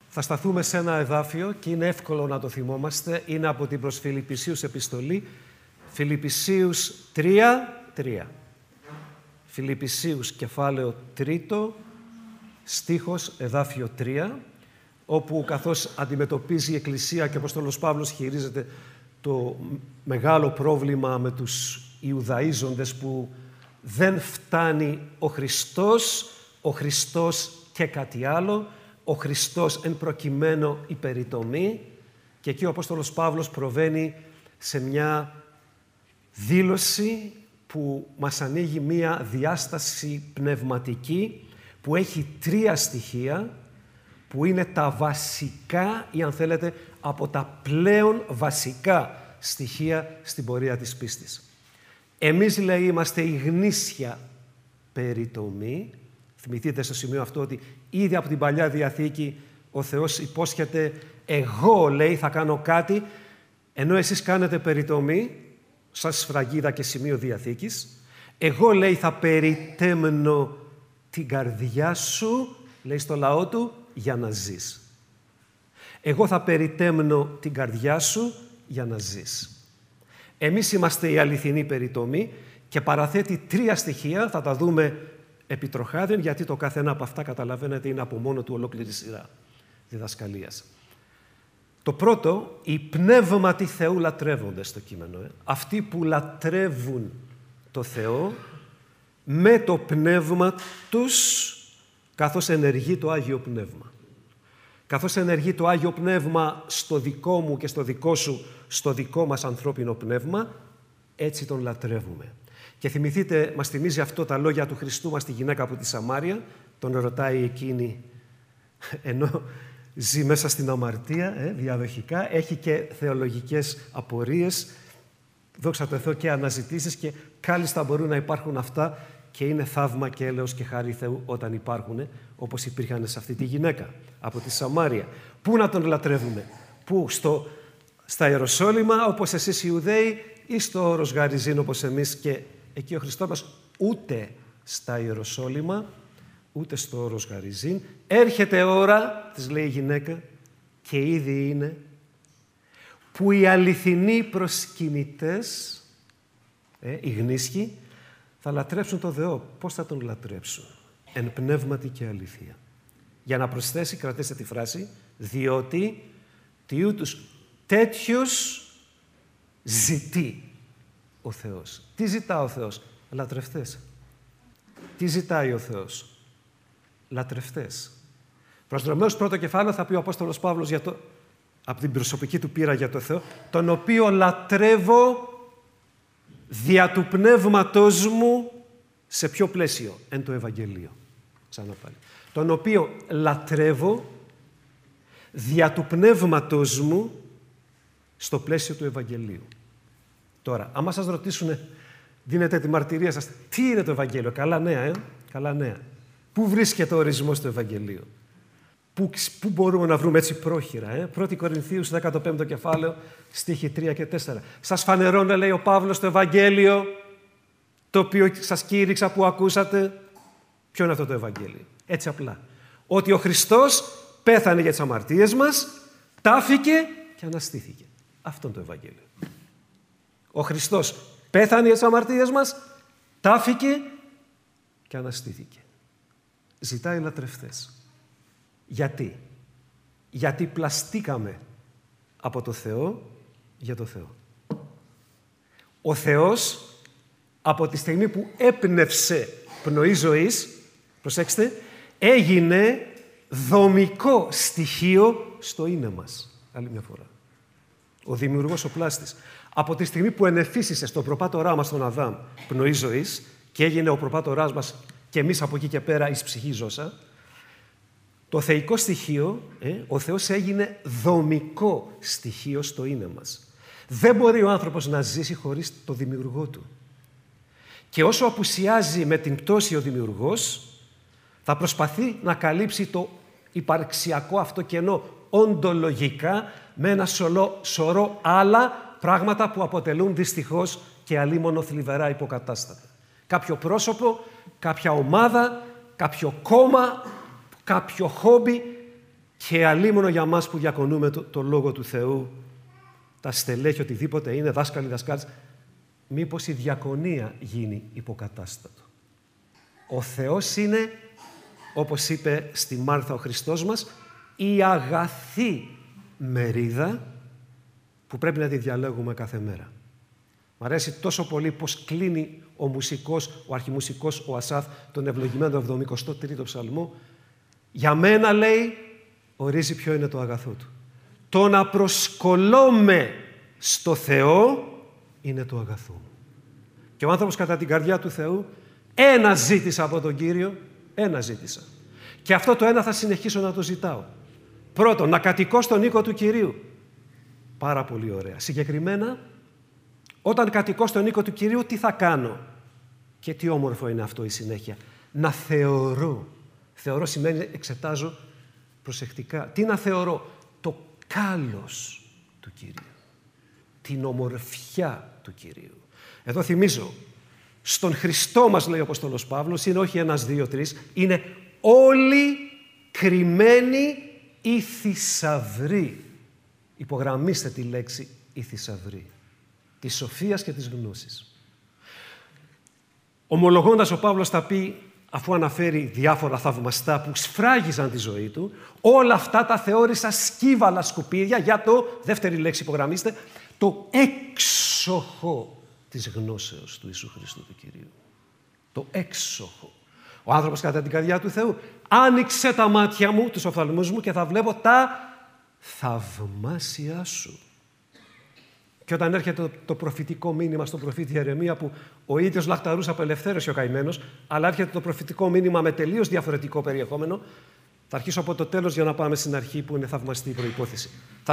Θα σταθούμε σε ένα εδάφιο και είναι εύκολο να το θυμόμαστε. Είναι από την προς Φιλιππισίους επιστολή. Φιλιππισίους 3:3. Φιλιππισίους κεφάλαιο 3, στίχος εδάφιο 3, όπου καθώς αντιμετωπίζει η Εκκλησία και ο Απόστολος Παύλος χειρίζεται το μεγάλο πρόβλημα με τους Ιουδαΐζοντες που δεν φτάνει ο Χριστός και κάτι άλλο, ο Χριστός εν προκειμένου η περιτομή, και εκεί ο Απόστολος Παύλος προβαίνει σε μια δήλωση που μας ανοίγει μια διάσταση πνευματική που έχει 3 στοιχεία που είναι τα βασικά ή αν θέλετε από τα πλέον βασικά στοιχεία στην πορεία της πίστης. Εμείς, λέει, είμαστε η γνήσια περιτομή. Θυμηθείτε στο σημείο αυτό ότι ήδη από την Παλιά Διαθήκη ο Θεός υπόσχεται εγώ, λέει, θα κάνω κάτι, ενώ εσείς κάνετε περιτομή, σαν σφραγίδα και σημείο διαθήκης. Εγώ, λέει, θα περιτέμνω την καρδιά σου, λέει στο λαό του, για να ζεις. Εγώ θα περιτέμνω την καρδιά σου για να ζεις. Εμείς είμαστε η αληθινή περιτομή και παραθέτει 3 στοιχεία, θα τα δούμε επιτροχάδεν, γιατί το κάθε ένα από αυτά, καταλαβαίνετε, είναι από μόνο του ολόκληρη σειρά διδασκαλίας. Το πρώτο, οι πνεύματι Θεού λατρεύονται στο κείμενο. Αυτοί που λατρεύουν το Θεό με το πνεύμα τους, καθώς ενεργεί το Άγιο Πνεύμα. Καθώς ενεργεί το Άγιο Πνεύμα στο δικό μου και στο δικό σου, στο δικό μας ανθρώπινο πνεύμα, έτσι τον λατρεύουμε. Και θυμηθείτε, μας θυμίζει αυτό τα λόγια του Χριστού μας στη γυναίκα από τη Σαμάρια, τον ρωτάει εκείνη, ενώ ζει μέσα στην αμαρτία, διαδοχικά, έχει και θεολογικές απορίες, δόξα τω Θεώ, και αναζητήσεις, και κάλλιστα μπορούν να υπάρχουν αυτά και είναι θαύμα και έλεος και χάρη Θεού όταν υπάρχουν, όπως υπήρχαν σε αυτή τη γυναίκα από τη Σαμάρια. Πού να τον λατρεύουμε? Πού? Στα Ιεροσόλυμα, όπως εσείς οι Ιουδαίοι, ή στο όρος Γαριζήν, όπως εμείς? Και εκεί ο Χριστός μας ούτε στα Ιεροσόλυμα, ούτε στο όρος Γαριζήν. Έρχεται ώρα, της λέει η γυναίκα, και ήδη είναι, που οι αληθινοί προσκυνητές, οι γνήσιοι, θα λατρέψουν τον Θεό. Πώς θα τον λατρέψουν? Εν πνεύματι και αλήθεια. Για να προσθέσει, κρατήστε τη φράση, διότι τιούτους τέτοιους ζητεί ο Θεός. Τι ζητά ο Θεός? Λατρευτές. Τι ζητάει ο Θεός? Λατρευτές. Προς Ρωμαίους 1 κεφάλαιο θα πει ο Απόστολος Παύλος από την προσωπική του πείρα για το Θεό, τον οποίο λατρεύω δια του πνεύματός μου. Σε ποιο πλαίσιο? Εν το Ευαγγελίο. Ξανά πάλι. Τον οποίο λατρεύω δια του πνεύματός μου στο πλαίσιο του Ευαγγελίου. Τώρα, άμα σας ρωτήσουν, δίνετε τη μαρτυρία σας, τι είναι το Ευαγγέλιο? Καλά νέα, καλά νέα. Πού βρίσκεται ο ορισμός του Ευαγγελίου? Πού μπορούμε να βρούμε έτσι πρόχειρα? 1 Κορινθίους 15 κεφάλαιο, στίχοι 3 και 4. Σας φανερώνε, λέει ο Παύλος, το Ευαγγέλιο, το οποίο σας κήρυξα, που ακούσατε. Ποιο είναι αυτό το Ευαγγέλιο? Έτσι απλά. Ότι ο Χριστός πέθανε για τις αμαρτίες μας, τάφηκε και αναστήθηκε. Αυτό είναι το Ευαγγέλιο. Ο Χριστός πέθανε για τις αμαρτίες μας, τάφηκε και αναστήθηκε. Ζητάει λατρευτές. Γιατί? Γιατί πλαστήκαμε από το Θεό για το Θεό. Ο Θεός, από τη στιγμή που έπνευσε πνοή ζωής, προσέξτε, έγινε δομικό στοιχείο στο είναι μας. Άλλη μια φορά. Ο δημιουργός, ο πλάστης, από τη στιγμή που ενεφύσισε στον προπάτορά μας, τον Αδάμ, πνοή ζωής, και έγινε ο προπάτοράς μας και εμείς από εκεί και πέρα εις ψυχή ζώσα, το θεϊκό στοιχείο, ο Θεός έγινε δομικό στοιχείο στο είναι μας. Δεν μπορεί ο άνθρωπος να ζήσει χωρίς το δημιουργό του. Και όσο απουσιάζει με την πτώση ο δημιουργός, θα προσπαθεί να καλύψει το υπαρξιακό αυτό κενό οντολογικά με ένα σωρό άλλα πράγματα που αποτελούν δυστυχώς και αλίμονο θλιβερά υποκατάστατα. Κάποιο πρόσωπο, κάποια ομάδα, κάποιο κόμμα, κάποιο χόμπι, Και αλίμονο για μας που διακονούμε το Λόγο του Θεού, τα στελέχη, οτιδήποτε είναι, δάσκαλοι, δασκάλες, μήπως η διακονία γίνει υποκατάστατο. Ο Θεός είναι, όπως είπε στη Μάρθα ο Χριστός μας, η αγαθή μερίδα που πρέπει να τη διαλέγουμε κάθε μέρα. Μ' αρέσει τόσο πολύ πως κλείνει ο μουσικός, ο αρχιμουσικός, ο Ασάφ, τον ευλογημένο 73ο ψαλμό. Για μένα, λέει, ορίζει ποιο είναι το αγαθό του. Το να προσκολώμε στο Θεό είναι το αγαθό μου. Και ο άνθρωπος κατά την καρδιά του Θεού, ένα ζήτησα από τον Κύριο, ένα ζήτησα. Και αυτό το ένα θα συνεχίσω να το ζητάω. Πρώτον, να κατοικώ στον οίκο του Κυρίου. Πάρα πολύ ωραία. Συγκεκριμένα, όταν κατοικώ στον οίκο του Κυρίου, τι θα κάνω? Και τι όμορφο είναι αυτό η συνέχεια. Να θεωρώ. Θεωρώ σημαίνει εξετάζω προσεκτικά. Τι να θεωρώ? Το κάλος του Κυρίου. Την ομορφιά του Κυρίου. Εδώ θυμίζω, στον Χριστό μας, λέει ο Απόστολος Παύλος, είναι όχι ένας, δύο, τρεις, είναι όλοι κρυμμένοι οι θησαυροί. Υπογραμμίστε τη λέξη η θησαυροί. Της σοφίας και της γνώσης. Ομολογώντας, ο Παύλος θα πει, αφού αναφέρει διάφορα θαυμαστά που σφράγιζαν τη ζωή του, όλα αυτά τα θεώρησα σκύβαλα σκουπίδια για το, δεύτερη λέξη υπογραμμίστε, το έξοχο της γνώσεως του Ιησού Χριστού του Κυρίου. Το έξοχο. Ο άνθρωπος κατά την καρδιά του Θεού άνοιξε τα μάτια μου, τους οφθαλμούς μου και θα βλέπω τα θαυμάσια σου. Και όταν έρχεται το προφητικό μήνυμα στον προφήτη Ιερεμία, που ο ίδιος λαχταρούσε απελευθέρωση ο καημένος, αλλά έρχεται το προφητικό μήνυμα με τελείως διαφορετικό περιεχόμενο, θα αρχίσω από το τέλος για να πάμε στην αρχή που είναι θαυμαστή η προϋπόθεση.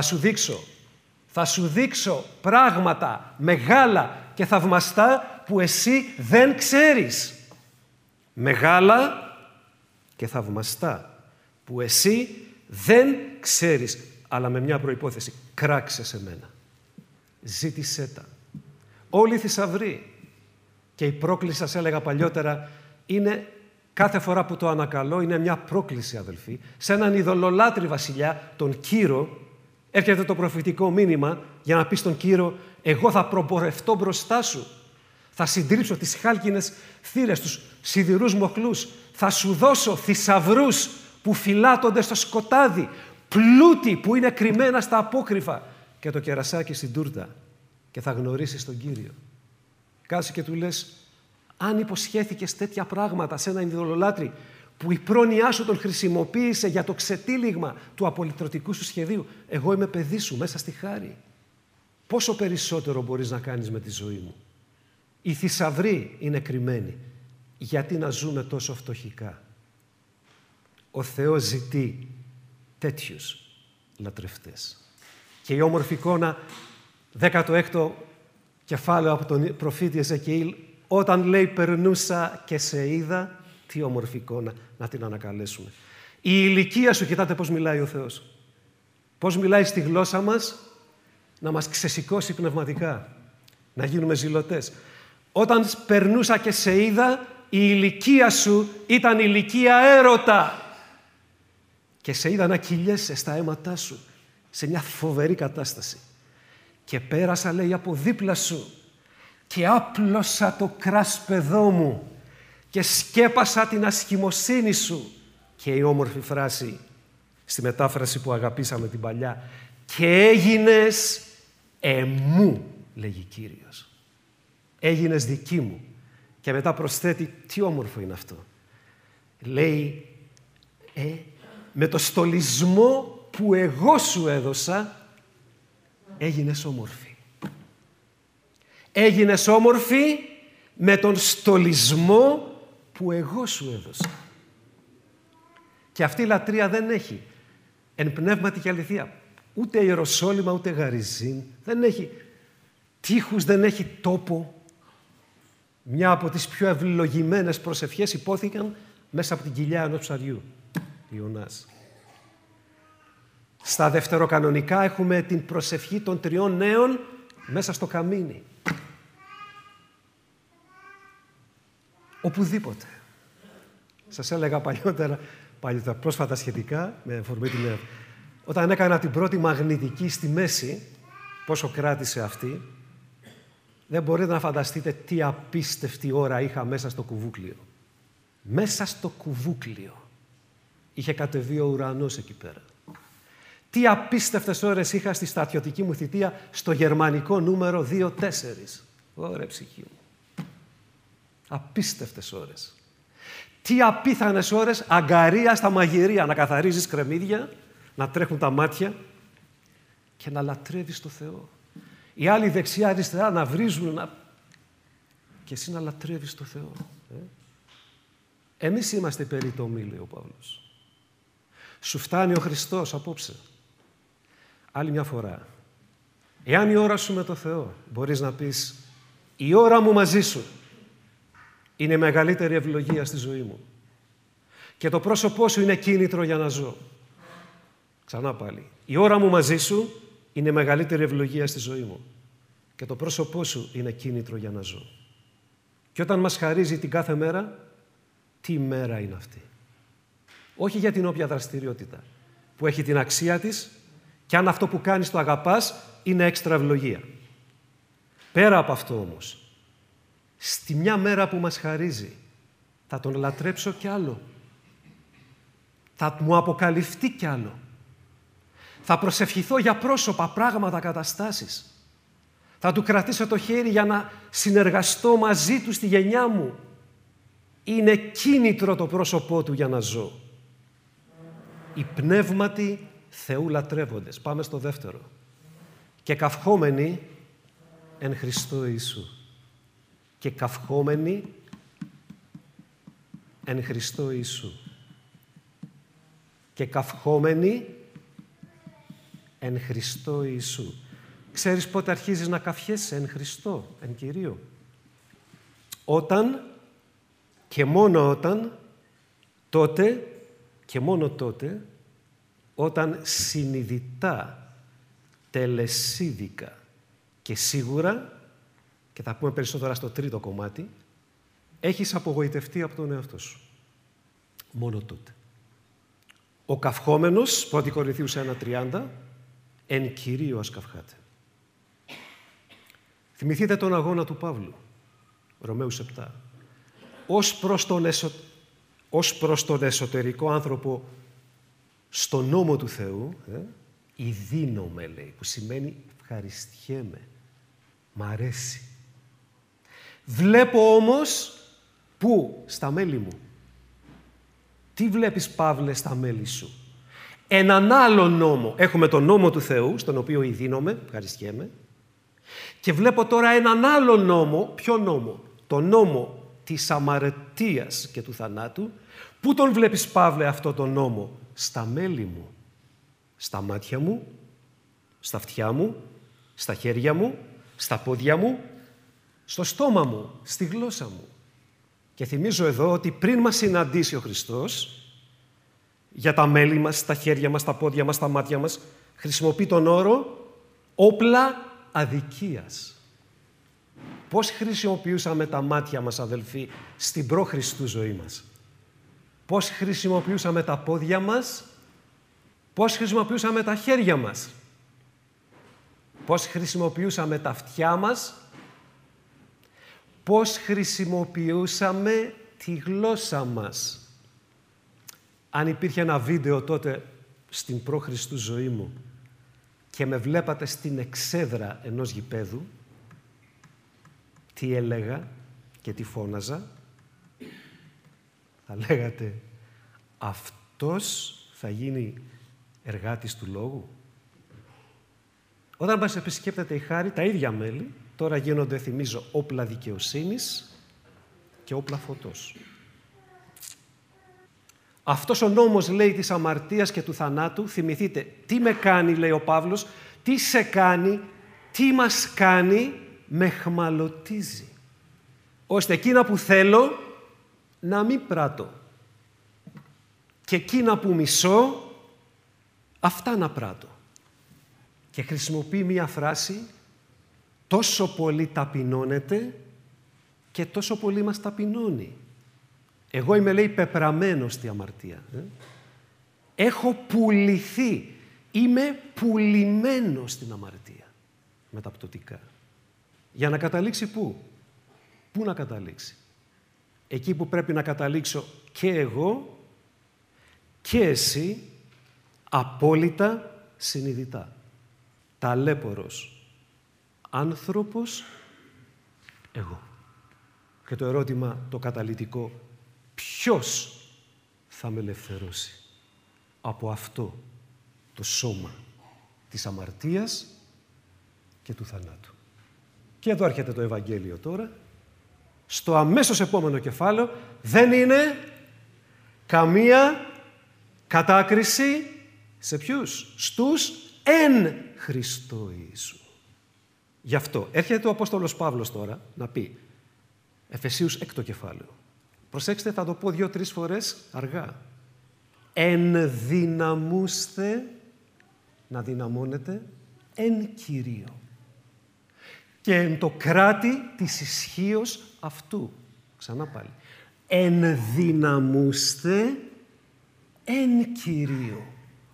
Θα σου δείξω πράγματα μεγάλα και θαυμαστά που εσύ δεν ξέρεις. Μεγάλα και θαυμαστά που εσύ δεν ξέρεις, αλλά με μια προϋπόθεση. Κράξε σε μένα. Ζήτησέ τα. Όλοι οι θησαυροί. Και η πρόκληση, σας έλεγα παλιότερα, είναι κάθε φορά που το ανακαλώ, είναι μια πρόκληση, αδελφοί. Σε έναν ειδωλολάτρη βασιλιά, τον Κύρο, έρχεται το προφητικό μήνυμα για να πει στον Κύρο, εγώ θα προπορευτώ μπροστά σου. Θα συντρίψω τις χάλκινες θύρες, τους σιδηρούς μοχλούς. Θα σου δώσω θησαυρούς που φυλάτονται στο σκοτάδι, πλούτη που είναι κρυμμένα στα απόκρυφα και το κερασάκι στην τούρτα. Και θα γνωρίσεις τον Κύριο. Κάτσε και του λες, αν υποσχέθηκες τέτοια πράγματα σε έναν ειδωλολάτρη που η πρόνοιά σου τον χρησιμοποίησε για το ξετύλιγμα του απολυτρωτικού σου σχεδίου, εγώ είμαι παιδί σου μέσα στη χάρη. Πόσο περισσότερο μπορείς να κάνεις με τη ζωή μου? Οι θησαυροί είναι κρυμμένοι. Γιατί να ζούμε τόσο φτωχικά? Ο Θεός ζητεί τέτοιους λατρευτές. Και η όμορφη εικόνα, 16ο κεφάλαιο από τον προφήτη Εζεκιήλ, όταν λέει περνούσα και σε είδα, τι όμορφη εικόνα να την ανακαλέσουμε. Η ηλικία σου, κοιτάτε πώς μιλάει ο Θεός. Πώς μιλάει στη γλώσσα μας, να μας ξεσηκώσει πνευματικά, να γίνουμε ζηλωτές. Όταν περνούσα και σε είδα, η ηλικία σου ήταν ηλικία έρωτα. Και σε είδα να κυλιέσαι στα αίματά σου, σε μια φοβερή κατάσταση. Και πέρασα, λέει, από δίπλα σου και άπλωσα το κράσπεδό μου και σκέπασα την ασχημοσύνη σου. Και η όμορφη φράση, στη μετάφραση που αγαπήσαμε την παλιά, και έγινες εμού, λέγει Κύριος. Έγινες δική μου. Και μετά προσθέτει, τι όμορφο είναι αυτό. Λέει, με το στολισμό που εγώ σου έδωσα, έγινες όμορφη. Έγινες όμορφη με τον στολισμό που εγώ σου έδωσα. Και αυτή η λατρεία δεν έχει εν πνεύματι και αληθεία ούτε Ιεροσόλυμα ούτε Γαριζίν, δεν έχει τείχους, δεν έχει τόπο. Μια από τις πιο ευλογημένες προσευχές υπόθηκαν μέσα από την κοιλιά ενός ψαριού, Ιωνάς. Στα δευτεροκανονικά έχουμε την προσευχή των 3 νέων μέσα στο καμίνι. Οπουδήποτε. Σας έλεγα παλιότερα, παλιότερα, πρόσφατα σχετικά, με αφορμή την ΕΡΤ. Όταν έκανα την πρώτη μαγνητική στη μέση, πόσο κράτησε αυτή, δεν μπορείτε να φανταστείτε τι απίστευτη ώρα είχα μέσα στο κουβούκλιο. Μέσα στο κουβούκλιο. Είχε κατεβεί ο ουρανός εκεί πέρα. Τι απίστευτες ώρες είχα στη στρατιωτική μου θητεία στο γερμανικό νούμερο 2-4. Ωραία ψυχή μου. Απίστευτες ώρες. Τι απίθανες ώρες αγκαρία στα μαγειρία, να καθαρίζεις κρεμμύδια, να τρέχουν τα μάτια και να λατρεύεις το Θεό. Οι άλλοι δεξιά-αριστερά να βρίζουν και εσύ να λατρεύεις το Θεό. Εμείς είμαστε περιτομοί, λέει ο Παύλος. Σου φτάνει ο Χριστός απόψε. Άλλη μια φορά. Εάν η ώρα σου με το Θεό, μπορείς να πεις «Η ώρα μου μαζί σου είναι η μεγαλύτερη ευλογία στη ζωή μου και το πρόσωπό σου είναι κίνητρο για να ζω». Ξανά πάλι. «Η ώρα μου μαζί σου είναι η μεγαλύτερη ευλογία στη ζωή μου και το πρόσωπό σου είναι κίνητρο για να ζω». Και όταν μας χαρίζει την κάθε μέρα, τι μέρα είναι αυτή. Όχι για την όποια δραστηριότητα που έχει την αξία της και αν αυτό που κάνεις το αγαπάς είναι έξτρα ευλογία. Πέρα από αυτό όμως, στη μια μέρα που μας χαρίζει θα τον λατρέψω κι άλλο. Θα μου αποκαλυφθεί κι άλλο. Θα προσευχηθώ για πρόσωπα, πράγματα, καταστάσεις. Θα του κρατήσω το χέρι για να συνεργαστώ μαζί του στη γενιά μου. Είναι κίνητρο το πρόσωπό του για να ζω. Οι πνεύματι Θεού λατρεύοντες. Πάμε στο δεύτερο. Και καυχόμενοι εν Χριστώ Ιησού. Και καυχόμενοι εν Χριστώ Ιησού. Και καυχόμενοι εν Χριστώ Ιησού. Ξέρεις πότε αρχίζεις να καυχέσαι εν Χριστώ, εν Κυρίω. Όταν και μόνο όταν, τότε και μόνο τότε, όταν συνειδητά, τελεσίδικα και σίγουρα, και θα πούμε περισσότερα στο τρίτο κομμάτι, έχεις απογοητευτεί από τον εαυτό σου. Μόνο τότε. Ο καυχόμενος, 1 Κορινθίους 1:30, εν Κυρίω ας καυχάτε. Θυμηθείτε τον αγώνα του Παύλου, Ρωμαίους 7. Ως προς τον εσωτερικό άνθρωπο στον νόμο του Θεού, ειδύνομαι, λέει, που σημαίνει ευχαριστιέμαι, μ' αρέσει. Βλέπω όμως, πού, στα μέλη μου. Τι βλέπεις, Παύλε, στα μέλη σου? Έναν άλλο νόμο. Έχουμε τον νόμο του Θεού, στον οποίο ειδύνομαι, ευχαριστιέμαι. Και βλέπω τώρα έναν άλλο νόμο. Ποιο νόμο? Το νόμο της αμαρτίας και του θανάτου. Πού τον βλέπεις, Παύλε, αυτό τον νόμο? Στα μέλη μου, στα μάτια μου, στα αυτιά μου, στα χέρια μου, στα πόδια μου, στο στόμα μου, στη γλώσσα μου. Και θυμίζω εδώ ότι πριν μας συναντήσει ο Χριστός, για τα μέλη μας, τα χέρια μας, τα πόδια μας, τα μάτια μας, χρησιμοποιεί τον όρο όπλα αδικίας. Πώς χρησιμοποιούσαμε τα μάτια μας, αδελφοί, στην προ-Χριστού ζωή μας? Πώς χρησιμοποιούσαμε τα πόδια μας? Πώς χρησιμοποιούσαμε τα χέρια μας? Πώς χρησιμοποιούσαμε τα αυτιά μας? Πώς χρησιμοποιούσαμε τη γλώσσα μας? Αν υπήρχε ένα βίντεο τότε στην προ-Χριστού ζωή μου και με βλέπατε στην εξέδρα ενός γηπέδου, τι έλεγα και τι φώναζα? Θα λέγατε, αυτός θα γίνει εργάτης του Λόγου. Όταν μας επισκέπτεται η χάρη, τα ίδια μέλη, τώρα γίνονται, θυμίζω, όπλα δικαιοσύνης και όπλα φωτός. Αυτός ο νόμος, λέει, της αμαρτίας και του θανάτου, θυμηθείτε, τι με κάνει, λέει ο Παύλος, τι σε κάνει, τι μας κάνει, με χμαλωτίζει. Ώστε εκείνα που θέλω να μην πράττω. Και εκείνα που μισώ, αυτά να πράττω. Και χρησιμοποιεί μία φράση, τόσο πολύ ταπεινώνεται και τόσο πολύ μας ταπεινώνει. Εγώ είμαι, λέει, πεπραμένος στη αμαρτία. Έχω πουληθεί. Είμαι πουλημένος στην αμαρτία. Μεταπτωτικά. Για να καταλήξει πού? Πού να καταλήξει? Εκεί που πρέπει να καταλήξω και εγώ και εσύ, απόλυτα συνειδητά. Ταλέπορος άνθρωπος εγώ. Και το ερώτημα το καταλυτικό, ποιος θα με ελευθερώσει από αυτό το σώμα της αμαρτίας και του θανάτου? Και εδώ έρχεται το Ευαγγέλιο τώρα. Στο αμέσως επόμενο κεφάλαιο δεν είναι καμία κατάκριση σε ποιους? Στους εν Χριστώ Ιησού. Γι' αυτό έρχεται ο Απόστολος Παύλος τώρα να πει, Εφεσίους 6 κεφάλαιο. Προσέξτε, θα το πω 2-3 φορές αργά. Ενδυναμούστε, να δυναμώνετε, εν Κυρίω. Και εν το κράτη της ισχύως αυτού. Ξανά πάλι. Ενδυναμούστε εν Κυρίω.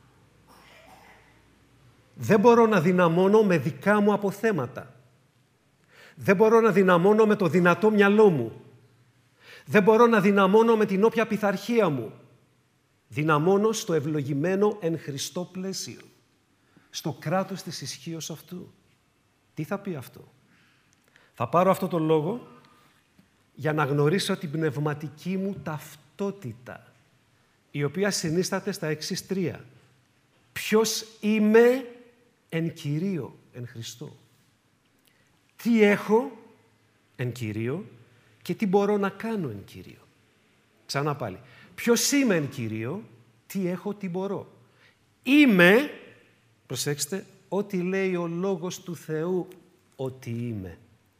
Δεν μπορώ να δυναμώνω με δικά μου αποθέματα. Δεν μπορώ να δυναμώνω με το δυνατό μυαλό μου. Δεν μπορώ να δυναμώνω με την όποια πειθαρχία μου. Δυναμώνω στο ευλογημένο εν Χριστώ πλαίσιο. Στο κράτος της ισχύως αυτού. Τι θα πει αυτό? Θα πάρω αυτό το λόγο για να γνωρίσω την πνευματική μου ταυτότητα, η οποία συνίσταται στα εξής 3. Ποιος είμαι εν Κυρίω, εν Χριστώ. Τι έχω εν Κυρίω και τι μπορώ να κάνω εν Κυρίω. Ξανά πάλι. Ποιος είμαι εν Κυρίω, τι έχω, τι μπορώ. Είμαι, προσέξτε, ό,τι λέει ο Λόγος του Θεού ότι είμαι.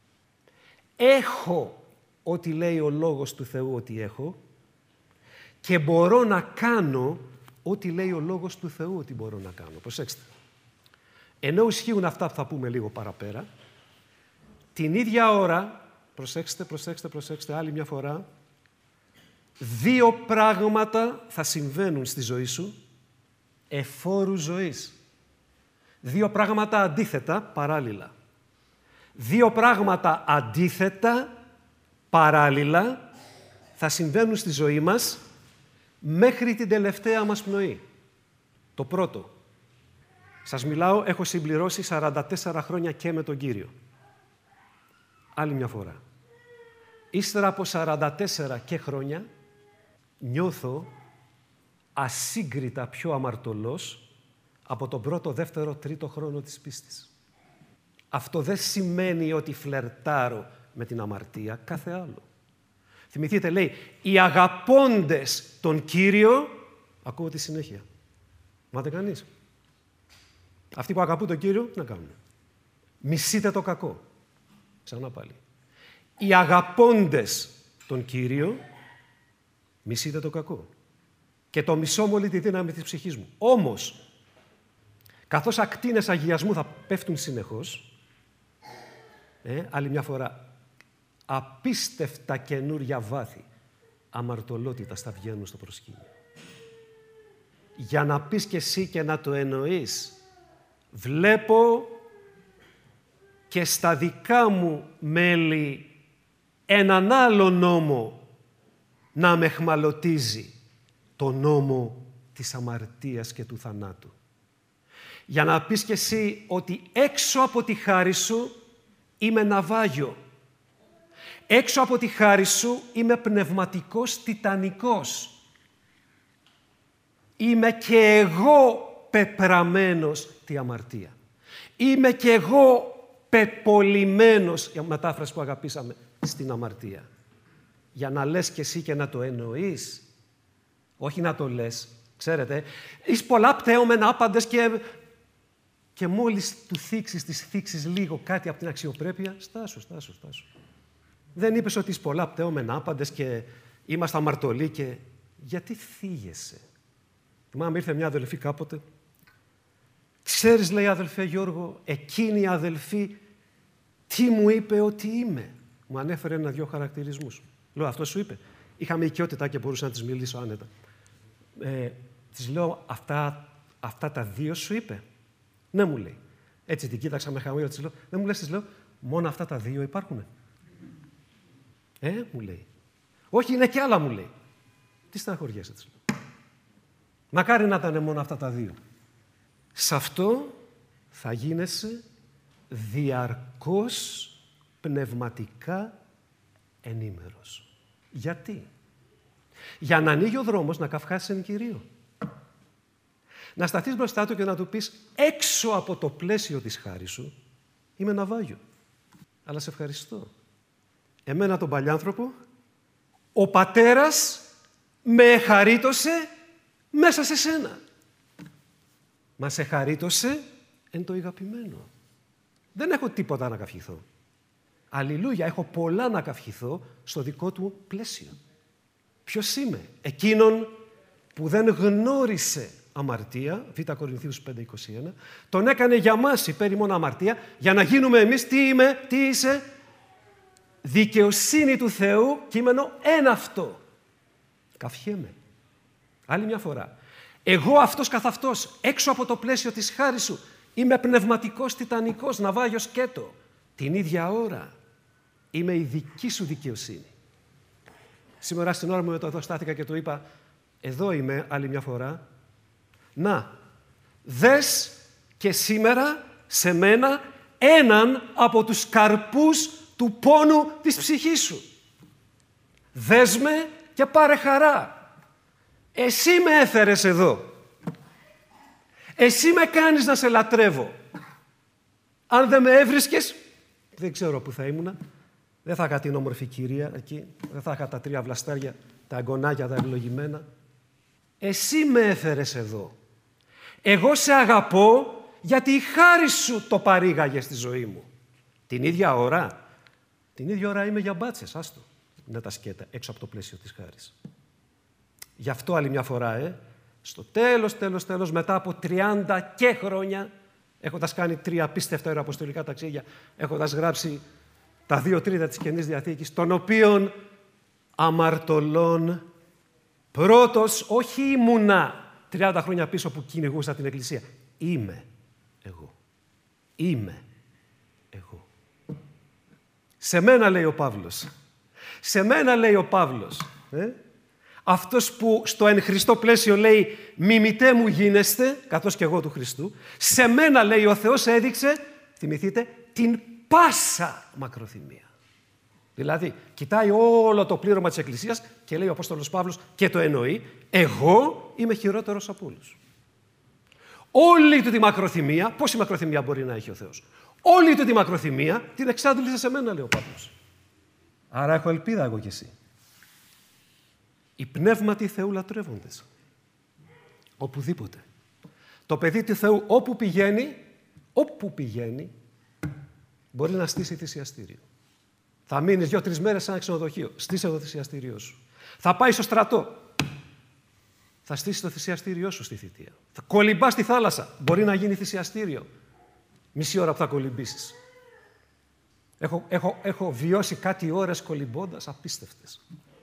Έχω ό,τι λέει ο Λόγος του Θεού ότι έχω και μπορώ να κάνω ό,τι λέει ο Λόγος του Θεού ότι μπορώ να κάνω. Προσέξτε. Ενώ ισχύουν αυτά που θα πούμε λίγο παραπέρα, την ίδια ώρα, προσέξτε άλλη μια φορά, 2 πράγματα θα συμβαίνουν στη ζωή σου εφόρου ζωής. 2 πράγματα αντίθετα, παράλληλα. 2 πράγματα αντίθετα, παράλληλα, θα συμβαίνουν στη ζωή μας μέχρι την τελευταία μας πνοή. Το πρώτο. Σας μιλάω, έχω συμπληρώσει 44 χρόνια και με τον Κύριο. Άλλη μια φορά. Ύστερα από 44 και χρόνια, νιώθω ασύγκριτα πιο αμαρτωλός από τον πρώτο, δεύτερο, τρίτο χρόνο της πίστης. Αυτό δεν σημαίνει ότι φλερτάρω με την αμαρτία, κάθε άλλο. Θυμηθείτε, λέει, οι αγαπώντες τον Κύριο, ακούω τη συνέχεια. Μάτε κανείς. Αυτοί που αγαπούν τον Κύριο, τι να κάνουν? Μισείτε το κακό. Ξανά πάλι. Οι αγαπώντες τον Κύριο, μισείτε το κακό. Και το μισώ με όλη τη δύναμη της ψυχής μου. Όμως, καθώς ακτίνες αγιασμού θα πέφτουν συνεχώς, άλλη μια φορά, απίστευτα καινούρια βάθη αμαρτωλότητας θα βγαίνουν στο προσκήνιο. Για να πεις και εσύ και να το εννοείς, βλέπω και στα δικά μου μέλη έναν άλλο νόμο να με αιχμαλωτίζει, το νόμο της αμαρτίας και του θανάτου. Για να πεις και εσύ ότι έξω από τη χάρη σου είμαι ναυάγιο. Έξω από τη χάρη σου είμαι πνευματικός τιτανικός. Είμαι και εγώ πεπραμένος τη αμαρτία. Είμαι και εγώ πεπολιμένος, για μετάφραση που αγαπήσαμε, στην αμαρτία. Για να λες και εσύ και να το εννοείς, όχι να το λες. Ξέρετε, εις πολλά πτέωμεν άπαντες και μόλις του θίξεις λίγο κάτι από την αξιοπρέπεια, στάσου. Δεν είπες ότι εις πολλά πτέωμεν άπαντες και είμαστε αμαρτωλοί και... Γιατί θίγεσαι? Θυμάμαι ήρθε μια αδελφή κάποτε. Ξέρεις, λέει, αδελφέ Γιώργο, εκείνη η αδελφή τι μου είπε ότι είμαι? Μου ανέφερε 1-2 χαρακτηρισμούς. Λέω, αυτό σου είπε? Είχαμε οικειότητα και μπορούσα να της μιλήσω άνετα. Της λέω, αυτά τα δύο σου είπε? Ναι, μου λέει. Έτσι την κοίταξα με χαμόγελο, της λέω, δεν μου λες, της λέω, μόνο αυτά τα δύο υπάρχουνε? Μου λέει. Όχι, είναι κι άλλα, μου λέει. Τι στεναχωριέσαι, της λέω. Μακάρι να ήταν μόνο αυτά τα δύο. Σε αυτό θα γίνεσαι διαρκώς πνευματικά ενήμερος. Γιατί? Για να ανοίγει ο δρόμος να καυχάσεις εν Κυρίω. Να σταθείς μπροστά του και να του πεις, έξω από το πλαίσιο της χάρης σου, είμαι ναυάγιο. Αλλά σε ευχαριστώ. Εμένα τον παλιάνθρωπο, ο πατέρας με εχαρίτωσε μέσα σε σένα. Μα σε χαρίτωσε εν το ηγαπημένο. Δεν έχω τίποτα να καυχηθώ. Αλληλούια, έχω πολλά να καυχηθώ στο δικό του πλαίσιο. Ποιος είμαι? Εκείνον που δεν γνώρισε αμαρτία, Β' Κορινθίους 5:21, τον έκανε για μας υπέρ ημών αμαρτία, για να γίνουμε εμείς, τι είσαι? Δικαιοσύνη του Θεού, κείμενο ένα αυτό. Καυχέμαι. Άλλη μια φορά. Εγώ αυτός καθ' αυτός, έξω από το πλαίσιο της χάρης σου, είμαι πνευματικός τιτανικός, ναυάγιος σκέτο. Την ίδια ώρα είμαι η δική σου δικαιοσύνη. Σήμερα στην ώρα μου εδώ στάθηκα και του είπα, εδώ είμαι άλλη μια φορά. Να, δες και σήμερα σε μένα έναν από τους καρπούς του πόνου της ψυχής σου. Δες με και πάρε χαρά. Εσύ με έφερες εδώ. Εσύ με κάνεις να σε λατρεύω. Αν δεν με έβρισκες, δεν ξέρω που θα ήμουνα. Δεν θα είχα την όμορφη κυρία εκεί. Δεν θα είχα τα 3 βλαστάρια, τα αγκονάκια, τα ευλογημένα. Εσύ με έφερες εδώ. Εγώ σε αγαπώ γιατί η χάρη σου το παρήγαγε στη ζωή μου. Την ίδια ώρα είμαι για μπάτσες, άστο. Είναι τα σκέτα, έξω από το πλαίσιο της χάρης. Γι' αυτό άλλη μια φορά, στο τέλος, μετά από 30 και χρόνια, έχοντας κάνει 3 απίστευτα αεροαποστολικά ταξίδια, έχοντας γράψει τα 2/3 της Καινής Διαθήκης, των οποίων αμαρτωλών πρώτος, όχι ήμουνα 30 χρόνια πίσω που κυνηγούσα την Εκκλησία. Είμαι εγώ. Είμαι εγώ. Σε μένα λέει ο Παύλος. Σε μένα λέει ο Παύλος. Αυτός που στο εν Χριστώ πλαίσιο λέει «Μιμητέ μου γίνεστε», καθώς και εγώ του Χριστού. Σε μένα, λέει, ο Θεός έδειξε, θυμηθείτε, την πάσα μακροθυμία. Δηλαδή, κοιτάει όλο το πλήρωμα της Εκκλησίας και λέει ο Απόστολος Παύλος και το εννοεί, εγώ είμαι χειρότερος από όλους. Όλη του τη μακροθυμία, πόση μακροθυμία μπορεί να έχει ο Θεός? Όλη του τη μακροθυμία την εξάντλησε σε μένα, λέει ο Παύλος. Άρα έχω ελπίδα εγώ κι εσύ. Οι πνεύματι Θεού λατρεύοντες. Οπουδήποτε. Το παιδί του Θεού όπου πηγαίνει, μπορεί να στήσει θυσιαστήριο. Θα μείνεις 2-3 μέρες σε ένα ξενοδοχείο. Στήσε το θυσιαστήριό σου. Θα πάει στο στρατό. Θα στήσει το θυσιαστήριό σου στη θητεία. Θα κολυμπά στη θάλασσα. Μπορεί να γίνει θυσιαστήριο. Μισή ώρα που θα κολυμπήσεις. Έχω βιώσει κάτι ώρες κολυμπώντας απίστευτες.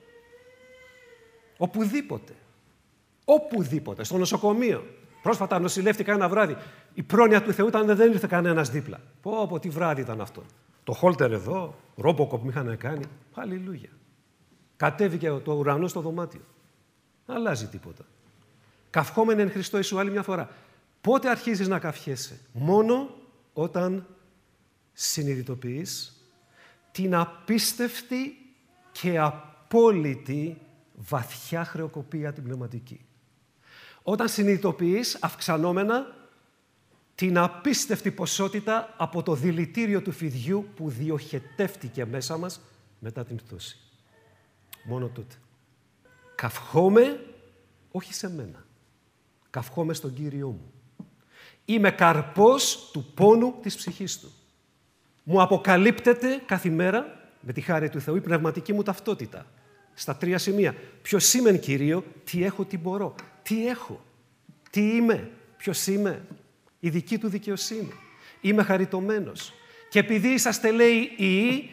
Οπουδήποτε. Οπουδήποτε. Στο νοσοκομείο. Πρόσφατα νοσηλεύτηκα ένα βράδυ. Η πρόνοια του Θεού ήταν δεν ήρθε κανένας δίπλα. Πω, τι βράδυ ήταν αυτό. Το χόλτερ εδώ, ρόμποκοπ μ' είχαν κάνει. Αλληλούια. Κατέβηκε το ουρανό στο δωμάτιο. Αλλάζει τίποτα. Καυχόμενοι εν Χριστώ Ιησού άλλη μια φορά. Πότε αρχίζεις να καυχέσαι? Μόνο όταν συνειδητοποιείς την απίστευτη και απόλυτη βαθιά χρεοκοπία την πνευματική. Όταν συνειδητοποιείς αυξανόμενα την απίστευτη ποσότητα από το δηλητήριο του φιδιού που διοχετεύτηκε μέσα μας μετά την πτώση. Μόνο τότε. Καυχόμαι, όχι σε μένα. Καυχόμαι στον Κύριό μου. Είμαι καρπός του πόνου της ψυχής του. Μου αποκαλύπτεται κάθε μέρα, με τη χάρη του Θεού, η πνευματική μου ταυτότητα. Στα 3 σημεία. Ποιος είμαι, Κυρίω, τι έχω, τι μπορώ. Τι έχω, τι είμαι, ποιος είμαι. Η δική του δικαιοσύνη. Είμαι χαριτωμένος. Και επειδή είσαστε, λέει, ιοί,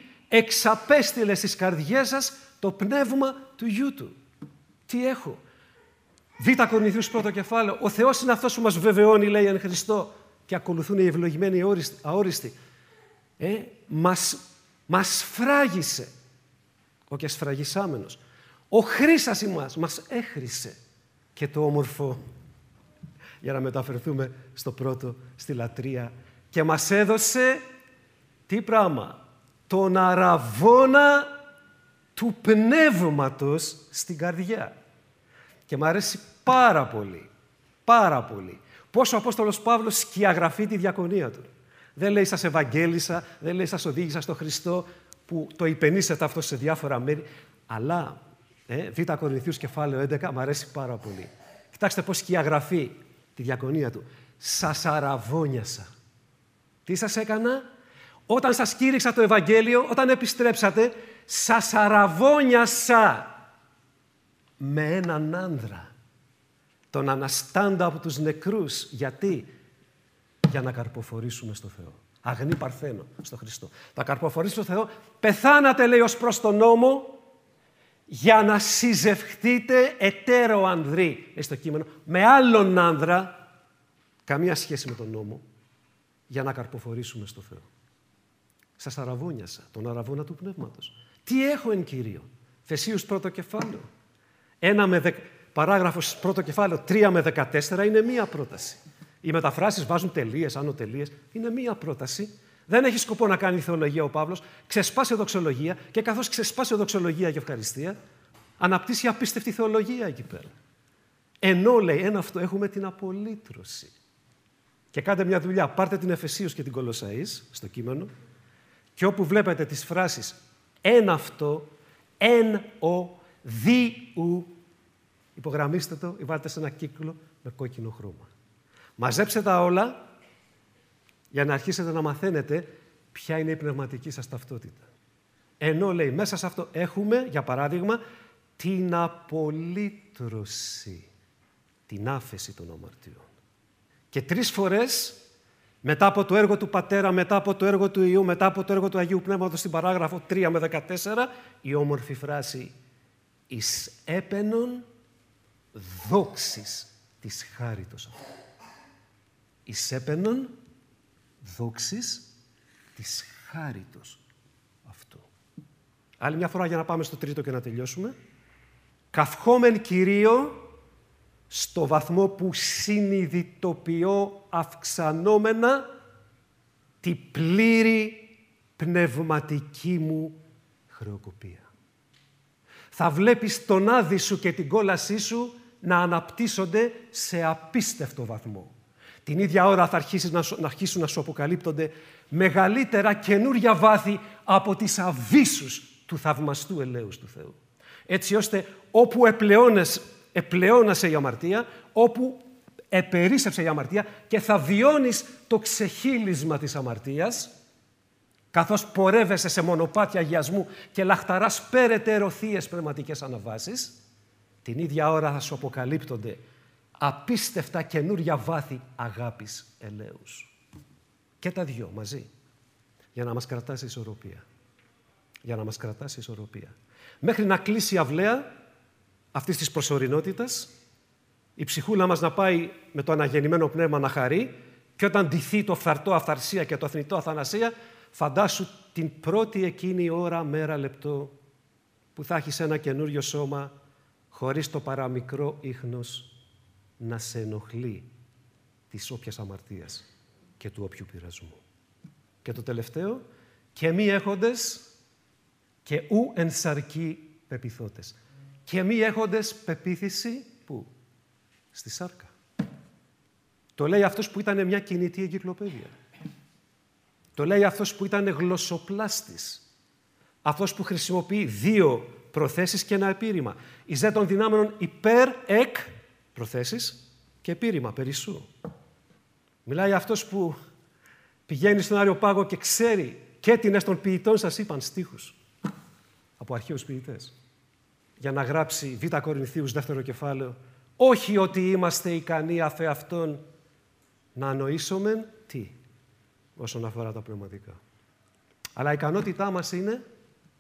εξαπέστειλε στις καρδιές σας το πνεύμα του Γιού του. Τι έχω? Β' Κορινθίους πρώτο κεφάλαιο. Ο Θεός είναι αυτός που μας βεβαιώνει, λέει, εν Χριστώ, και ακολουθούν οι ευλογημένοι αόριστοι. Μας φράγισε, ο και σφραγισάμενος. Ο χρήσας ημάς μας έχρισε. Και το όμορφο, για να μεταφερθούμε στο πρώτο, στη λατρεία, και μας έδωσε τι πράγμα? Τον αραβώνα του πνεύματος στην καρδιά. Και μου αρέσει πάρα πολύ, πάρα πολύ, πώς ο Απόστολος Παύλος σκιαγραφεί τη διακονία του. Δεν λέει σας ευαγγέλισα, δεν λέει σας οδήγησα στο Χριστό, που το υπενήσεται αυτό σε διάφορα μέρη, αλλά Β' Κορινθίους κεφάλαιο 11 μου αρέσει πάρα πολύ. Κοιτάξτε πώς σκιαγραφεί τη διακονία του. Σας αραβώνιασα. Τι σας έκανα? Όταν σας κήρυξα το Ευαγγέλιο, όταν επιστρέψατε, σας αραβώνιασα με έναν άνδρα, τον αναστάντα από τους νεκρούς. Γιατί? Για να καρποφορήσουμε στο Θεό. Αγνή παρθένο στο Χριστό. Θα καρποφορήσουμε στο Θεό. Πεθάνατε, λέει, ως προς τον νόμο, για να συζευχθείτε εταίρο ανδρή, στο κείμενο, με άλλον άνδρα, καμία σχέση με τον νόμο, για να καρποφορήσουμε στο Θεό. Σας αραβώνιασα, τον αραβώνα του πνεύματος. Τι έχω εν Κυρίω? Εφεσίους πρώτο κεφάλαιο. Παράγραφος πρώτο κεφάλαιο 3 με 14 είναι μία πρόταση. Οι μεταφράσεις βάζουν τελείες, άνω τελείες. Είναι μία πρόταση. Δεν έχει σκοπό να κάνει θεολογία ο Παύλος. Ξεσπάσει δοξολογία και καθώς ξεσπάσει δοξολογία και ευχαριστία, αναπτύσσει απίστευτη θεολογία εκεί πέρα. Ενώ, λέει, ένα αυτό έχουμε την απολύτρωση. Και κάντε μια δουλειά. Πάρτε την Εφεσίους και την Κολοσσαείς στο κείμενο και όπου βλέπετε τις φράσεις «εν αυτό», «εν ο», «δι ου», υπογραμμίστε το ή βάλτε σε ένα κύκλο με κόκκινο χρώμα. Μαζέψτε τα όλα για να αρχίσετε να μαθαίνετε ποια είναι η πνευματική σας ταυτότητα. Ενώ, λέει, μέσα σε αυτό έχουμε, για παράδειγμα, την απολύτρωση, την άφεση των αμαρτιών. Και 3 φορές, μετά από το έργο του Πατέρα, μετά από το έργο του Υιού, μετά από το έργο του Αγίου Πνεύματος, στην παράγραφο 3 με 14, η όμορφη φράση «εις έπαινον δόξης της χάριτος αυτού». Εις έπαινον δόξης της χάριτος αυτού. Άλλη μια φορά για να πάμε στο τρίτο και να τελειώσουμε. Καυχόμεν Κυρίω στο βαθμό που συνειδητοποιώ αυξανόμενα τη πλήρη πνευματική μου χρεοκοπία. Θα βλέπεις τον άδη σου και την κόλασή σου να αναπτύσσονται σε απίστευτο βαθμό. Την ίδια ώρα θα αρχίσουν να σου αποκαλύπτονται μεγαλύτερα καινούρια βάθη από τις αβύσσους του θαυμαστού ελέους του Θεού. Έτσι ώστε όπου επλεώνασε η αμαρτία, όπου επερίσσεψε η αμαρτία και θα βιώνεις το ξεχύλισμα της αμαρτίας, καθώς πορεύεσαι σε μονοπάτια αγιασμού και λαχταράς περαιτέρω θείες πνευματικές αναβάσεις, την ίδια ώρα θα σου αποκαλύπτονται απίστευτα καινούρια βάθη αγάπης ελέους. Και τα δυο μαζί, για να μας κρατάσει ισορροπία. Για να μας κρατάσει ισορροπία. Μέχρι να κλείσει η αυλαία αυτής της προσωρινότητας, η ψυχούλα μας να πάει με το αναγεννημένο πνεύμα να χαρεί και όταν ντυθεί το φθαρτό αυθαρσία και το θνητό αθανασία, φαντάσου την πρώτη εκείνη ώρα, μέρα, λεπτό που θα έχεις ένα καινούριο σώμα χωρίς το παραμικρό ίχνος να σε ενοχλεί της όποιας αμαρτίας και του όποιου πειρασμού. Και το τελευταίο, και μη έχοντες και ου εν σαρκή πεποιθότες. Και μη έχοντες πεποίθηση, πού? Στη σάρκα. Το λέει αυτός που ήταν μια κινητή εγκυκλοπαίδεια. Το λέει αυτός που ήταν γλωσσοπλάστης. Αυτός που χρησιμοποιεί 2 προθέσεις και ένα επίρρημα. Εις δε των δυνάμενων υπέρ, εκ, προθέσεις και επίρρημα, περισσού. Μιλάει αυτός που πηγαίνει στον Άριο Πάγο και ξέρει και την των ποιητών σας είπαν στίχους από αρχαίους ποιητές. Για να γράψει Β' Κορινθίους, 2ο κεφάλαιο, όχι ότι είμαστε ικανοί αφ' αυτόν να ανοήσομεν, τι, όσον αφορά τα πνευματικά. Αλλά η ικανότητά μας είναι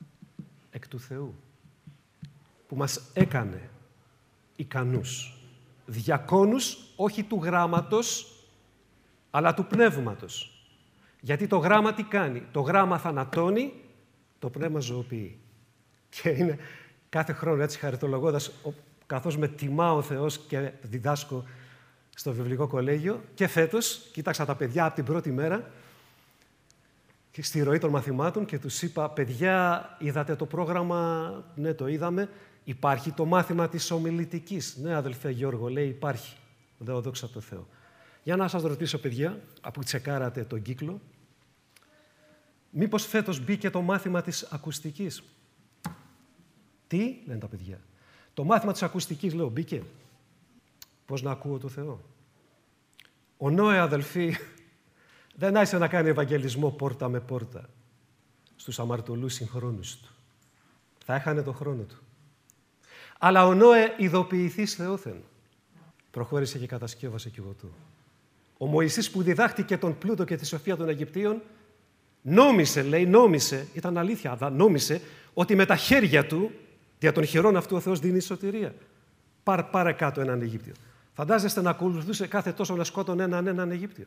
εκ του Θεού, που μας έκανε ικανούς διακόνους, όχι του γράμματος, αλλά του πνεύματος. Γιατί το γράμμα τι κάνει? Το γράμμα θανατώνει, το πνεύμα ζωοποιεί. Και είναι κάθε χρόνο έτσι χαριτολογώντας, καθώς με τιμά ο Θεός και διδάσκω στο βιβλικό κολέγιο, και φέτος κοίταξα τα παιδιά από την πρώτη μέρα και στη ροή των μαθημάτων και τους είπα: παιδιά, είδατε το πρόγραμμα? Ναι, το είδαμε. Υπάρχει το μάθημα της ομιλητικής? Ναι, αδελφέ Γιώργο, λέει, υπάρχει. Λέω, δόξα τω Θεώ. Για να σας ρωτήσω, παιδιά, που τσεκάρατε τον κύκλο, μήπως φέτος μπήκε το μάθημα της ακουστικής? Τι, λένε τα παιδιά. Το μάθημα της ακουστικής, λέω, μπήκε. Πώς να ακούω το Θεό? Ο Νόε, αδελφοί, δεν άρχισε να κάνει ευαγγελισμό πόρτα με πόρτα στους αμαρτωλούς συγχρόνους του. Θα έχανε το χρόνο του. Αλλά ο Νόε, ειδοποιηθής Θεόθεν, προχώρησε και κατασκεύασε κιβωτό. Ο Μωυσής που διδάχτηκε τον πλούτο και τη σοφία των Αιγυπτίων, νόμισε, λέει, νόμισε, ήταν αλήθεια, αλλά νόμισε ότι με τα χέρια του, δια των χειρών αυτού, ο Θεός δίνει σωτηρία. Πάρε κάτω έναν Αιγύπτιο. Φαντάζεστε να ακολουθούσε κάθε τόσο να σκότωνε έναν Αιγύπτιο?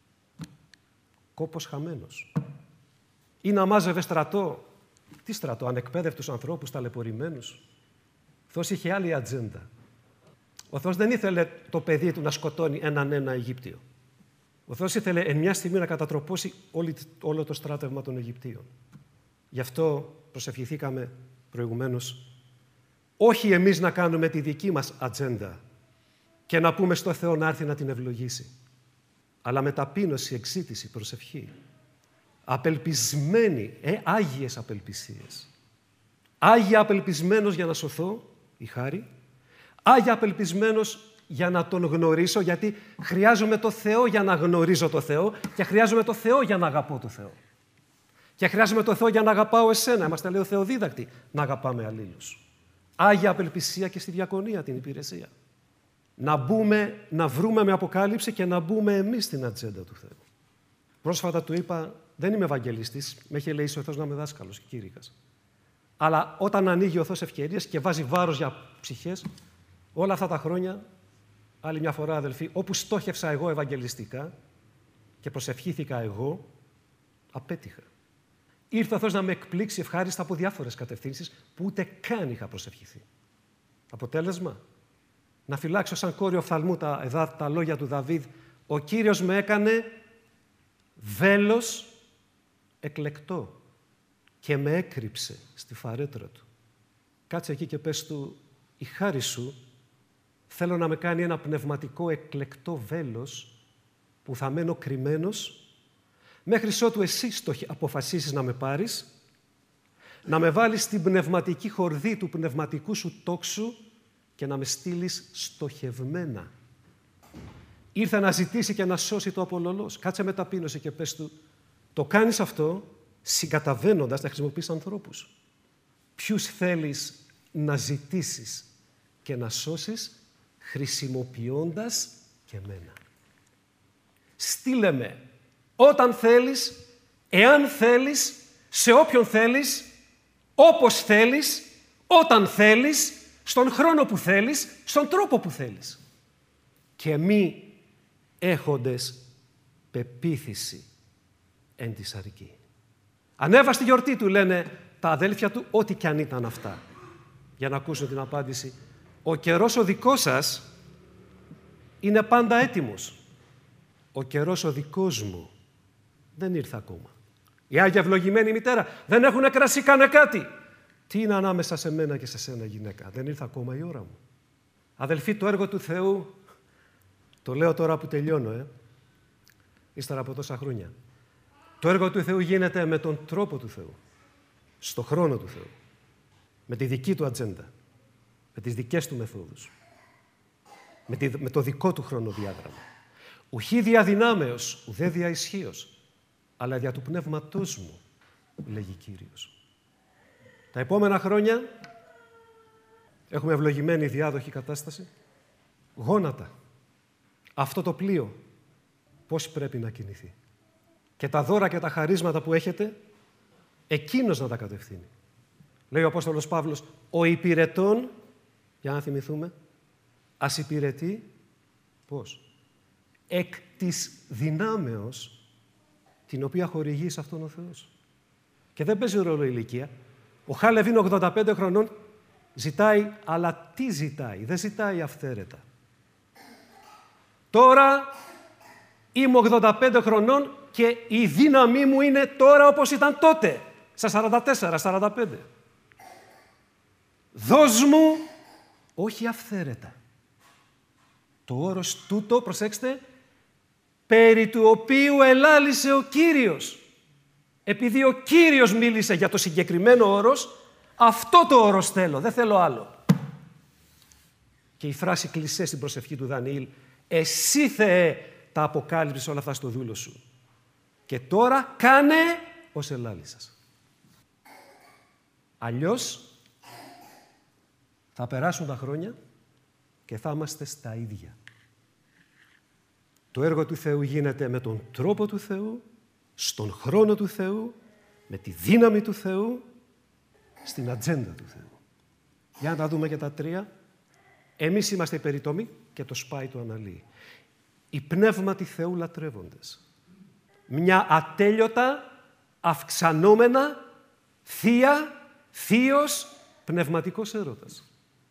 Κόπος χαμένος. Ή να μάζευε στρατό. Τι στρατό? Ανεκπαίδευτους ανθρώπους, ταλαιπωρημένους. Ο Θεός είχε άλλη ατζέντα. Ο Θεός δεν ήθελε το παιδί του να σκοτώνει ένα Αιγύπτιο. Ο Θεός ήθελε εν μια στιγμή να κατατροπώσει όλο το στράτευμα των Αιγυπτίων. Γι' αυτό προσευχηθήκαμε προηγουμένως, όχι εμείς να κάνουμε τη δική μας ατζέντα και να πούμε στο Θεό να έρθει να την ευλογήσει, αλλά με ταπείνωση, εξήτηση, προσευχή. Απελπισμένοι, άγιες απελπισίες. Άγια απελπισμένος για να σωθώ, η χάρη. Άγια απελπισμένος για να τον γνωρίσω, γιατί χρειάζομαι το Θεό για να γνωρίζω το Θεό και χρειάζομαι το Θεό για να αγαπώ το Θεό. Και χρειάζομαι το Θεό για να αγαπάω εσένα. Είμαστε, λέει, ο Θεοδίδακτοι, να αγαπάμε αλλήλους. Άγια απελπισία και στη διακονία, την υπηρεσία. Να βρούμε με αποκάλυψη και να μπούμε εμείς στην ατζέντα του Θεού. Πρόσφατα του είπα, δεν είμαι Ευαγγελιστής, με έχει ελεήσει ο Θεός να είμαι δάσκαλος και κήρυκας. Αλλά όταν ανοίγει ο Θεός ευκαιρίες και βάζει βάρος για ψυχές, όλα αυτά τα χρόνια, άλλη μια φορά, αδελφοί, όπου στόχευσα εγώ ευαγγελιστικά και προσευχήθηκα εγώ, απέτυχα. Ήρθε ο Θεός να με εκπλήξει ευχάριστα από διάφορες κατευθύνσεις που ούτε καν είχα προσευχηθεί. Αποτέλεσμα, να φυλάξω σαν κόριο οφθαλμού τα λόγια του Δαβίδ: ο Κύριος με έκανε βέλος εκλεκτό και με έκρυψε στη φαρέτρα του. Κάτσε εκεί και πες του: η χάρη σου θέλω να με κάνει ένα πνευματικό εκλεκτό βέλος που θα μένω κρυμμένος μέχρι ότου εσύ αποφασίσεις να με πάρεις, να με βάλεις στην πνευματική χορδή του πνευματικού σου τόξου και να με στείλεις στοχευμένα. Ήρθε να ζητήσει και να σώσει το απολωλός. Κάτσε με ταπείνωση και πες του: το κάνεις αυτό συγκαταβαίνοντας να χρησιμοποιείς ανθρώπους. Ποιους θέλεις να ζητήσεις και να σώσεις χρησιμοποιώντας και μένα. Στείλε με όταν θέλεις, εάν θέλεις, σε όποιον θέλεις, όπως θέλεις, όταν θέλεις, στον χρόνο που θέλεις, στον τρόπο που θέλεις. Και μη έχοντες πεποίθηση εν της αρκή. Ανέβα στη γιορτή του, λένε τα αδέλφια του, ό,τι κι αν ήταν αυτά. Για να ακούσουν την απάντηση: ο καιρός ο δικός σας είναι πάντα έτοιμος. Ο καιρός ο δικός μου δεν ήρθε ακόμα. Η Άγια Ευλογημένη Μητέρα: δεν έχουνε κρασί, κάνε κάτι. Τι είναι ανάμεσα σε μένα και σε σένα, γυναίκα? Δεν ήρθε ακόμα η ώρα μου. Αδελφοί, το έργο του Θεού, το λέω τώρα που τελειώνω, ύστερα από τόσα χρόνια. Το έργο του Θεού γίνεται με τον τρόπο του Θεού, στο χρόνο του Θεού, με τη δική του ατζέντα, με τις δικές του μεθόδους, με το δικό του χρονοδιάγραμμα. Ουχή δια δυνάμεως, ουδέ δια ισχύος, αλλά δια του πνεύματός μου, λέγει Κύριος. Τα επόμενα χρόνια έχουμε ευλογημένη διάδοχη κατάσταση. Γόνατα. Αυτό το πλοίο πώς πρέπει να κινηθεί. Και τα δώρα και τα χαρίσματα που έχετε, εκείνος να τα κατευθύνει. Λέει ο Απόστολος Παύλος: ο υπηρετών, για να θυμηθούμε, ας υπηρετεί, πώς? Εκ της δυνάμεως την οποία χορηγεί σε αυτόν ο Θεός. Και δεν παίζει ρόλο η ηλικία. Ο Χάλεβ είναι 85 χρονών, ζητάει, αλλά τι ζητάει? Δεν ζητάει αυθαίρετα. Τώρα είμαι 85 χρονών και η δύναμή μου είναι τώρα όπως ήταν τότε, στα 44-45. Δώσ' μου, όχι αυθαίρετα. Το όρος τούτο, προσέξτε, περί του οποίου ελάλησε ο Κύριος. Επειδή ο Κύριος μίλησε για το συγκεκριμένο όρος, αυτό το όρος θέλω, δεν θέλω άλλο. Και η φράση κλισέ στην προσευχή του Δανιήλ, εσύ Θεέ τα αποκάλυψες όλα αυτά στο δούλο σου. Και τώρα κάνε ως ελάλησας. Αλλιώς θα περάσουν τα χρόνια και θα είμαστε στα ίδια. Το έργο του Θεού γίνεται με τον τρόπο του Θεού, στον χρόνο του Θεού, με τη δύναμη του Θεού, στην ατζέντα του Θεού. Για να τα δούμε και τα τρία. Εμείς είμαστε οι περιτομοί και το σπάει το αναλύει. Οι πνεύματι Θεού λατρεύοντες. Μια ατέλειωτα, αυξανόμενα, θείος, πνευματικός έρωτας.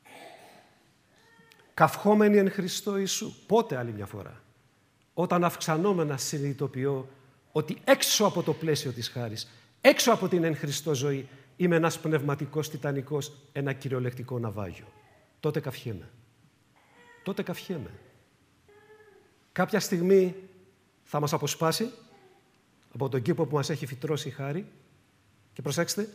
Καυχόμενοι εν Χριστώ Ιησού. Πότε άλλη μια φορά? Όταν αυξανόμενα συνειδητοποιώ ότι έξω από το πλαίσιο της χάρης, έξω από την εν Χριστώ ζωή, είμαι ένας πνευματικός τιτανικός, ένα κυριολεκτικό ναυάγιο. Τότε καυχέμαι. Τότε καυχέμαι. Κάποια στιγμή θα μας αποσπάσει από τον κήπο που μας έχει φυτρώσει η χάρη και προσέξτε,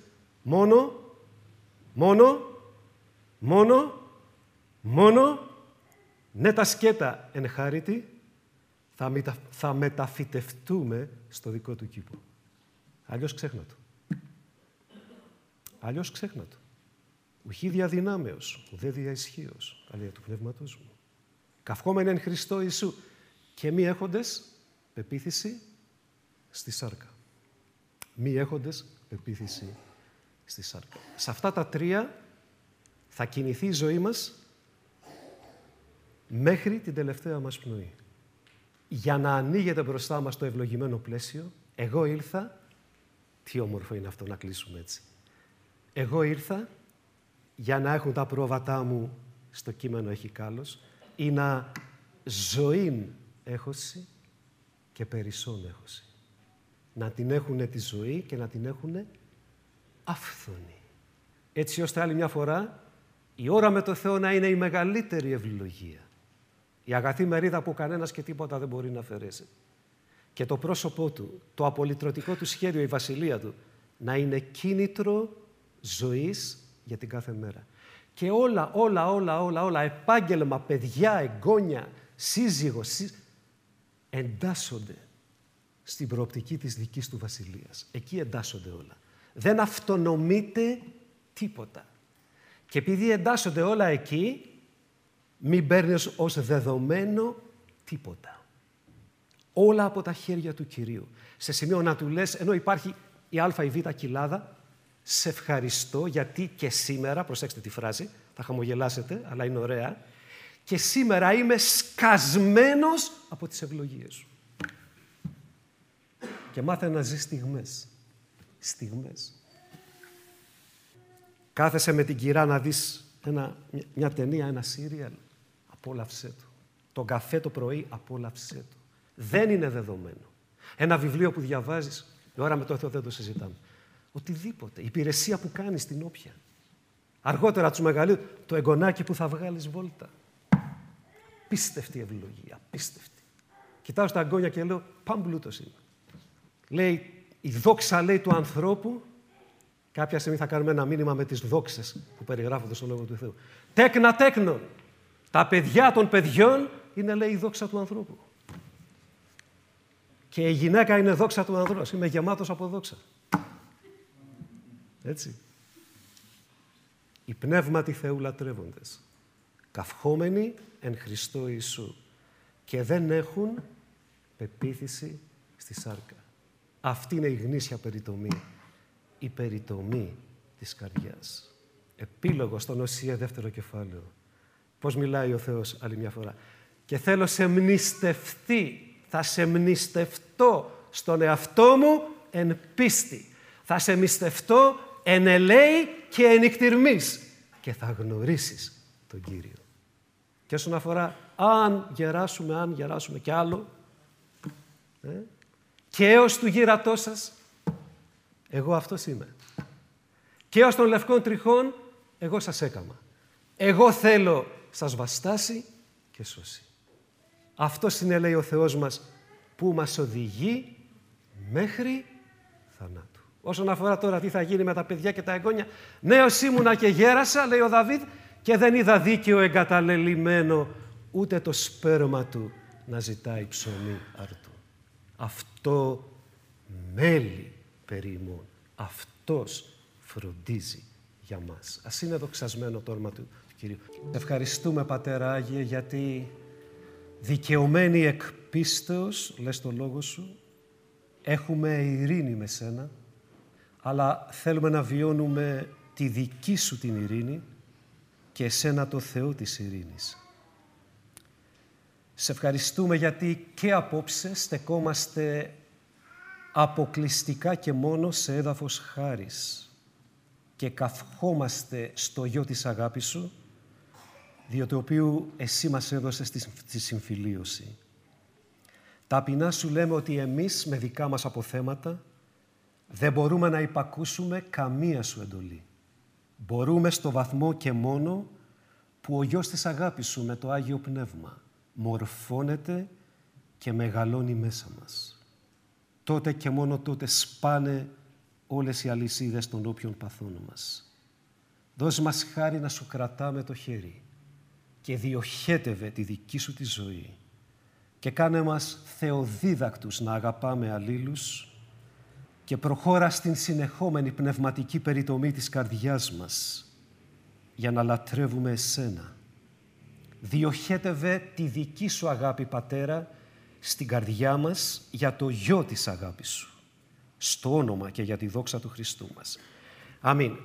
μόνο ναι τα σκέτα εν χάριτη θα μεταφυτευτούμε στο δικό του κήπο. Αλλιώς ξέχνα το. Αλλιώς ξέχνα το. Ουχή διαδυνάμεως, ουδέ δια ισχύος, αλλά του πνεύματός μου. Καυχόμενοι εν Χριστώ Ιησού και μη έχοντες πεποίθηση στη σάρκα. Μη έχοντες πεποίθηση στη σάρκα. Σε αυτά τα τρία θα κινηθεί η ζωή μας μέχρι την τελευταία μας πνοή. Για να ανοίγεται μπροστά μας το ευλογημένο πλαίσιο, εγώ ήρθα, τι όμορφο είναι αυτό να κλείσουμε έτσι. Εγώ ήρθα για να έχουν τα πρόβατά μου, στο κείμενο έχει κάλος, ή να ζωήν έχωση και περισσόν έχωση. Να την έχουνε τη ζωή και να την έχουνε άφθονη. Έτσι ώστε άλλη μια φορά η ώρα με το Θεό να είναι η μεγαλύτερη ευλογία. Η αγαθή μερίδα που κανένας και τίποτα δεν μπορεί να αφαιρέσει. Και το πρόσωπό του, το απολυτρωτικό του σχέδιο, η βασιλεία του, να είναι κίνητρο ζωής για την κάθε μέρα. Και όλα, επάγγελμα, παιδιά, εγγόνια, σύζυγος, εντάσσονται στην προοπτική της δικής του βασιλείας. Εκεί εντάσσονται όλα. Δεν αυτονομείται τίποτα. Και επειδή εντάσσονται όλα εκεί, μην παίρνεις ως δεδομένο τίποτα. Όλα από τα χέρια του Κυρίου. Σε σημείο να του λες, ενώ υπάρχει η α ή β κοιλάδα, σε ευχαριστώ γιατί και σήμερα, προσέξτε τη φράση, θα χαμογελάσετε, αλλά είναι ωραία, και σήμερα είμαι σκασμένος από τις ευλογίες σου. Και μάθε να ζεις στιγμές. Στιγμές. Κάθεσαι με την κυρά να δεις μια ταινία, ένα σύριαλ, απόλαυσέ το. Τον καφέ το πρωί, απόλαυσέ το. Δεν είναι δεδομένο. Ένα βιβλίο που διαβάζεις, η ώρα με το Θεό δεν το συζητάμε. Οτιδήποτε. Η υπηρεσία που κάνεις την όποια. Αργότερα τους μεγαλύτερους, το εγγονάκι που θα βγάλεις βόλτα. Απίστευτη ευλογία, απίστευτη. Κοιτάω στα εγγόνια και λέω, πάμπλουτος είναι. Λέει, η δόξα λέει του ανθρώπου, κάποια στιγμή θα κάνουμε ένα μήνυμα με τις δόξες που περιγράφονται στο Λόγο του Θεού. Τέκνα τέκνων. Τα παιδιά των παιδιών είναι, λέει, η δόξα του ανθρώπου. Και η γυναίκα είναι δόξα του ανδρός. Είμαι γεμάτος από δόξα. Έτσι. Οι πνεύματι Θεού λατρεύοντες, καυχόμενοι εν Χριστώ Ιησού και δεν έχουν πεποίθηση στη σάρκα. Αυτή είναι η γνήσια περιτομή, η περιτομή της καρδιάς. Επίλογο στον Οσία δεύτερο κεφάλαιο. πώς μιλάει ο Θεός άλλη μια φορά. Και θέλω σε μνηστευτεί, θα σε μνηστευτώ στον εαυτό μου εν πίστη. Θα σε μνηστευτώ εν ελέη και εν νυκτυρμής και θα γνωρίσεις τον Κύριο. Και όσον αφορά αν γεράσουμε κι άλλο, και έως του γύρατός σας, εγώ αυτός είμαι. Και έως των λευκών τριχών, εγώ σας έκαμα. Εγώ θέλω σας βαστάσει και σώσει. Αυτός είναι, λέει ο Θεός μας, που μας οδηγεί μέχρι θανάτου. Όσον αφορά τώρα τι θα γίνει με τα παιδιά και τα εγγόνια, νέος ήμουνα και γέρασα, λέει ο Δαβίδ, και δεν είδα δίκαιο εγκαταλελειμμένο, ούτε το σπέρμα του να ζητάει ψωμί αρτού. Αυτό μέλει περί ημών. Αυτός φροντίζει για μας. Ας είναι δοξασμένο το όνομα του Κυρίου. Ευχαριστούμε, Πατέρα Άγιε, γιατί δικαιωμένοι εκ πίστεως, λες το λόγο σου, έχουμε ειρήνη με σένα, αλλά θέλουμε να βιώνουμε τη δική σου την ειρήνη και εσένα το Θεό της ειρήνης. Σε ευχαριστούμε γιατί και απόψε στεκόμαστε αποκλειστικά και μόνο σε έδαφος χάρις και καυχόμαστε στο γιο της αγάπης σου, διότι οποίου εσύ μας έδωσες τη συμφιλίωση. Ταπεινά σου λέμε ότι εμείς με δικά μας αποθέματα δεν μπορούμε να υπακούσουμε καμία σου εντολή. Μπορούμε στο βαθμό και μόνο που ο γιος της αγάπης σου με το Άγιο Πνεύμα μορφώνεται και μεγαλώνει μέσα μας. Τότε και μόνο τότε σπάνε όλες οι αλυσίδες των όποιων παθών μας. Δώσ' μας χάρη να σου κρατάμε το χέρι και διοχέτευε τη δική σου τη ζωή και κάνε μας θεοδίδακτους να αγαπάμε αλλήλους και προχώρα στην συνεχόμενη πνευματική περιτομή της καρδιάς μας για να λατρεύουμε εσένα. Διοχέτευε τη δική σου αγάπη, Πατέρα, στην καρδιά μας για το γιο της αγάπης σου, στο όνομα και για τη δόξα του Χριστού μας. Αμήν.